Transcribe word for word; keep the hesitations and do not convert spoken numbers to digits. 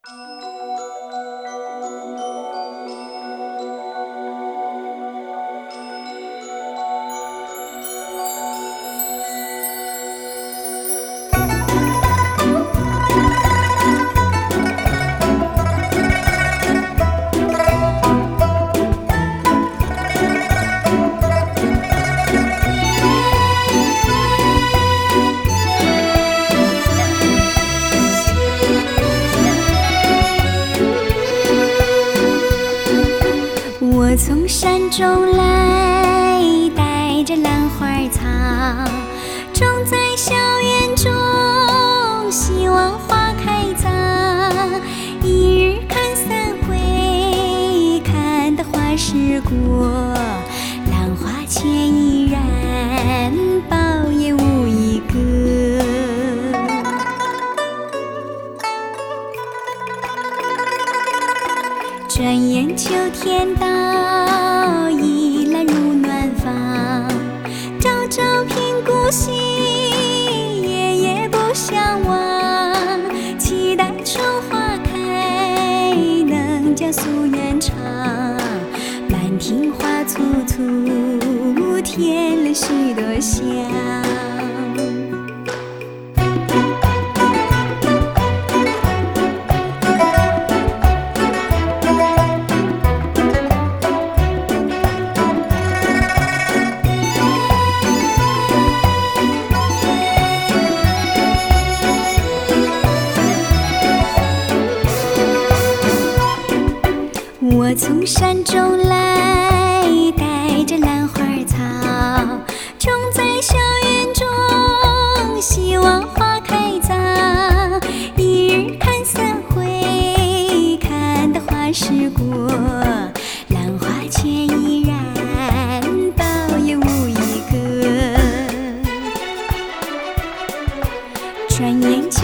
我从山中来，带着兰花草，种在校园中，希望花开早。一日看三回，看得花时过，兰花却依然，苞也无一个。转眼秋天到，已来入暖房。朝朝频顾惜，夜夜不相忘。期待春花开，能将夙愿偿。满庭花簇簇，添了许多香。我从山中来，带着兰花草，种在校园中，希望花开早。一日看三回，看得花时过，兰花却依然，苞也无一个。转眼